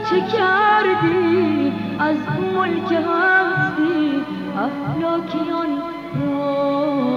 چه کردی از ملک هستی افلاکیان را؟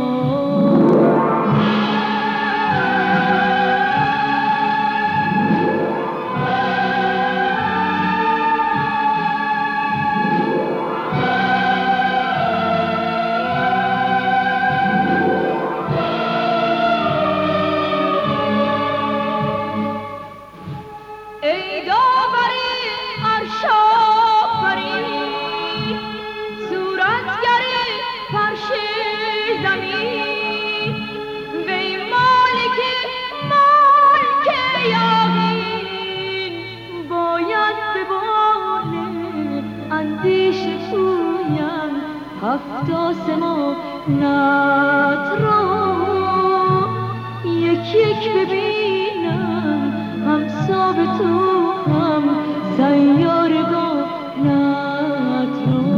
هفت آسمانت را یک یک ببینم، هم ساب تو هم سیارگانت را.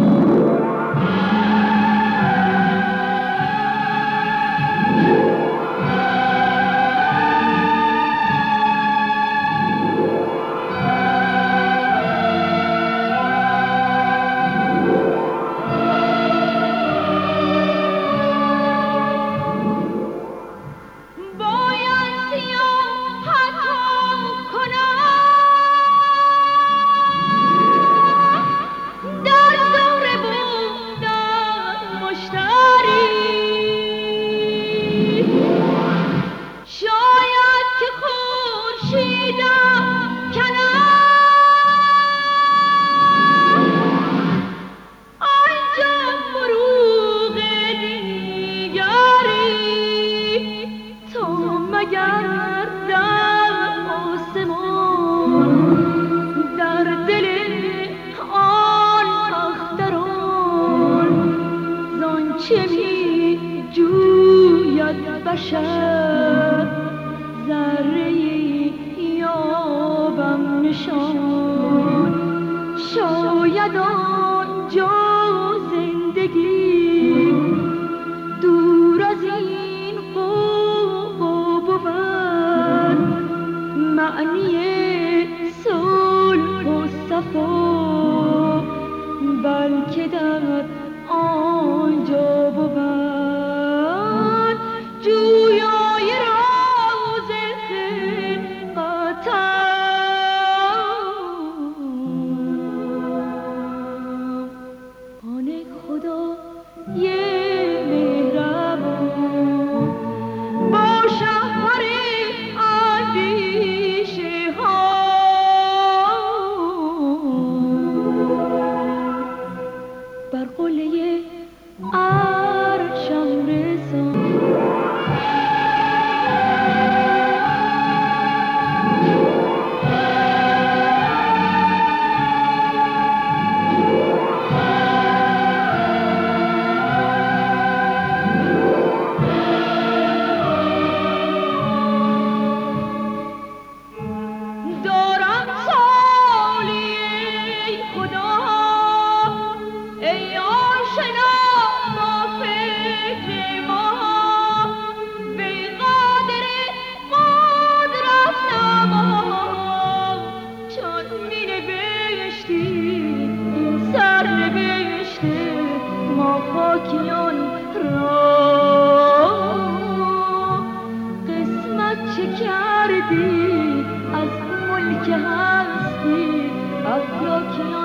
چه می جوید بشر ذره‌ای یابم نشان، شاید آنجا زندگی دور از این قوقا بود، معنی صلح و صفا بلکه در آنجا بود جویای راز خلقتم. آن خدای مهربان با شهر اندیشه ها بر قله عرشم رسان. دارم سالی ای خدا ای آشنا با فکر ما، وی قادر قدرت نما، چون می نوشتی این سر نوشته ما خاکیان را. قسمت چه کردی از ملک هستی افلاکیان